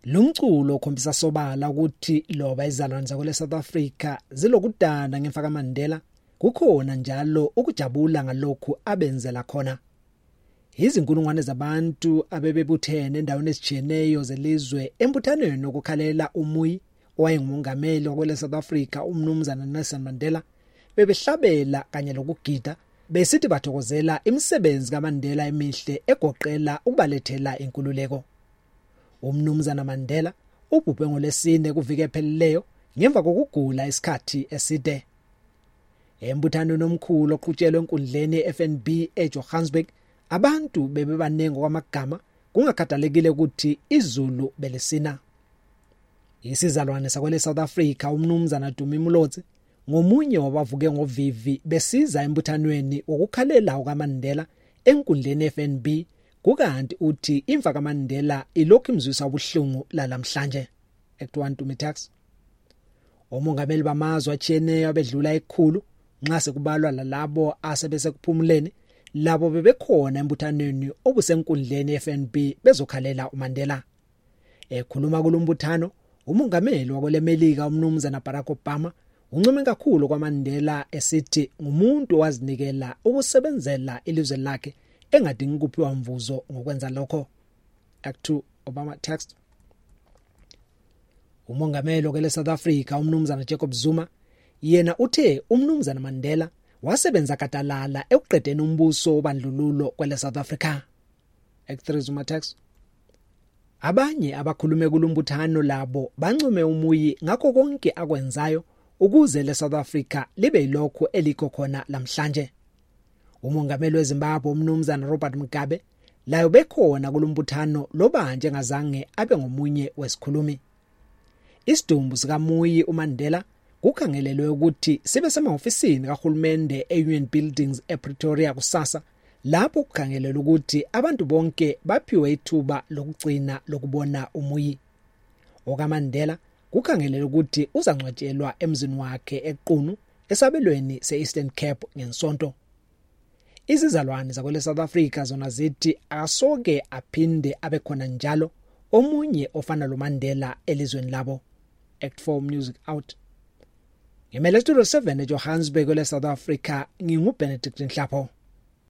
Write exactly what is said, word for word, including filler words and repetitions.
Lumculo ukhombisa sobala ukuthi loba izalwane zakwele South Africa zilokudana ngemfaka Mandela kukhona njalo ukujabula ngalokhu abenzela khona. Izinkulungwane zabantu abebebuthene endaweni ezijiyeneyo zelizwe embuthanweni okukhalela umuyi owayengumongameli wakwele South Africa umnumzana Nelson Mandela bebehlabela kanye lokugida besithi bathokozela imisebenzi kaMandela emihle egoqela ukubalethela inkululeko. Umnumzana Mandela ubhubhe ngolesine kuvike ephelileyo ngemva kokugula isikhathi eside. Embuthanweni omkhulu oqhutshelwe enkundleni ye-F N B eJohannesburg abantu bebebanengi kwamagama kungakhathalekile ukuthi izulu belesina. Isizalwane sakwele South Africa umnumzana Dumi Mlotsi ngomunye wabavuke ngovivi besiza embuthanweni wokukhalela ukaMandela enkundleni ye-F N B kukanti uthi imfa kaMandela ilokhu imzwisa ubuhlungu lalamhlanje. Act one Dumi Tax. Omongameli bamazwe atshiyeneyo abedlula ekhulu nxa sekubalwa lalabo asebese kuphumuleni labo bebekhona embuthanweni obusenkundleni ye-F N B bezokhalela uMandela. Ekhuluma kulombuthano umongameli wakwele Melika umnumzana Barack Obama uncome kakhulu kwaMandela esithi ngumuntu owazinikela ukusebenzela ilizwe lakhe engadingi kuphiwa mvuzo ngokwenza lokho. Act two Obama Text. Umongameli wakwele South Africa umnumzana Jacob Zuma yena uthe umnumzana Mandela wasebenza katalala ekuqedeni umbuso obandlululo kwele South Africa. Act three Zuma Text. Abanye abakhulume kulombuthano labo bancome umuyi ngakho konke akwenzayo ukuze le South Africa libe yilokho elikho khona lamhlanje. Umongameli weZimbabwe umnumzana Robert Mugabe layo bekhona kulombuthano loba nje ngazange abe ngomunye wesikhulumi. Isidumbu sika Muyi uMandela kukhangelelwe ukuthi sibe semahofisini kahulumende e-Union Buildings ePretoria kusasa lapho kukhangelelwe ukuthi abantu bonke baphiwe ithuba lokugcina lokubona umuyi. OkaMandela kukhangelelwe ukuthi uzangcwatshelwa emzini wakhe eQunu esabelweni se-Eastern Cape ngensonto. Izizalwane zakwele South Africa zona zithi akasoke aphinde abe khona njalo omunye ofana lo Mandela elizweni labo. Act four Music Out. Ngemele Studio seven eJohannesburg kwele South Africa ngingu Benedict Nhlapho.